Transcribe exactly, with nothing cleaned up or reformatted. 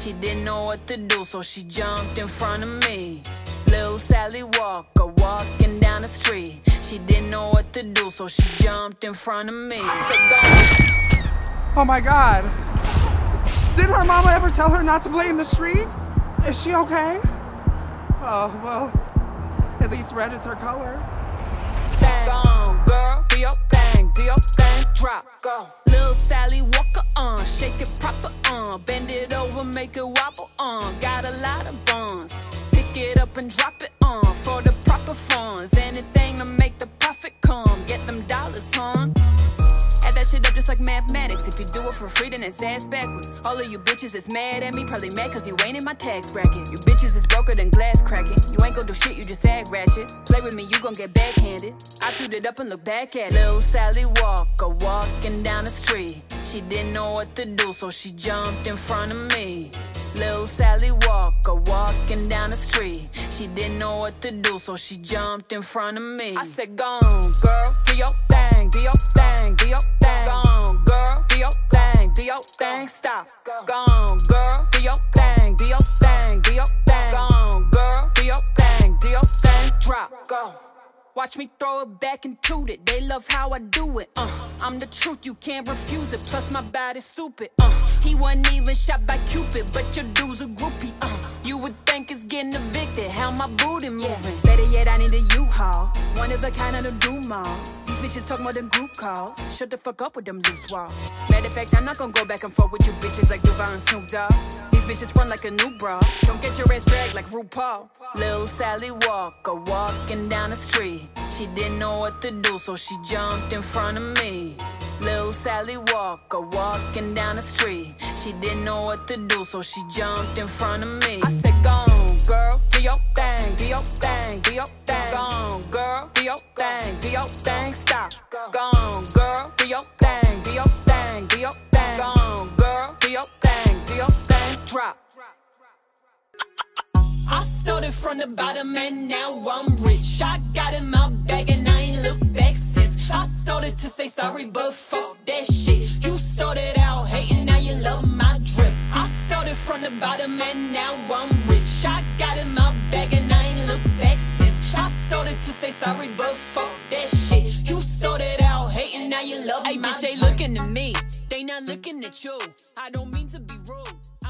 She didn't know what to do, so she jumped in front of me. Lil' Sally Walker walking down the street. She didn't know what to do, so she jumped in front of me. I said, go. Oh my God. Did her mama ever tell her not to play in the street? Is she okay? Oh, well, at least red is her color. Bang. Go on, girl, do your thing, do your thing, drop, go. Lil' Sally Walker, uh, shake it proper, uh, bend it over, make it wobble, uh, got a lot of buns. Pick it up and drop it, uh, for the proper funds. Anything to make the profit come, get them dollars, huh? Add that shit up just like mathematics. If you do it for free, then it's ass backwards. All of you bitches is mad at me, probably mad cause you ain't in my tax bracket. You bitches is broker than glass cracking. You ain't gon' do shit, you just act ratchet. Play with me, you gon' get backhanded. I chewed it up and look back at it. Lil' Sally Walker walking down the street. She didn't know what to do, so she jumped in front of me. Lil' Sally Walker walking down the street. She didn't know what to do, so she jumped in front of me. I said, go on, girl, do your thing, do your thing, do your thing. Go on, girl, do your thing, do your thing, stop. Go on, girl, do your thing, do your thing, do your thing. Go on, girl, do your thing, do your thing, drop. Go. Watch me throw it back and toot it. They love how I do it. Uh, I'm the truth, you can't refuse it. Plus my body's stupid. Uh, he wasn't even shot by Cupid, but your dude's a groupie. Uh, you would think it's getting evicted. How my booty moving? Yeah. Better yet, I need a U-Haul. One of a kind of them do malls. These bitches talk more than group calls. Shut the fuck up with them loose walls. Matter of fact, I'm not gonna go back and forth with you bitches like Duval and Snoop Dogg. These bitches run like a new bra. Don't get your ass dragged like RuPaul. Lil' Sally Walker walking down the street. She didn't know what to do, so she jumped in front of me. Lil' Sally Walker walking down the street. She didn't know what to do, so she jumped in front of me. I said, go on, girl, do your thing, do your thing, do your thing. Go on, girl, do your thing, do your thing, stop. Go on, girl, do your thing, do your thing, do your thing. Go on, girl, do your thing, do your thing, drop. I started from the bottom and now I'm rich. I got in my bag and I ain't looked back since. I started to say sorry, but fuck that shit. You started out hating, now you love my drip. I started from the bottom and now I'm rich. I got in my bag and I ain't looked back since. I started to say sorry, but fuck that shit. You started out hating, now you love my drip. Ay, bitch, they looking at me, they not looking at you. I don't mean to be rude.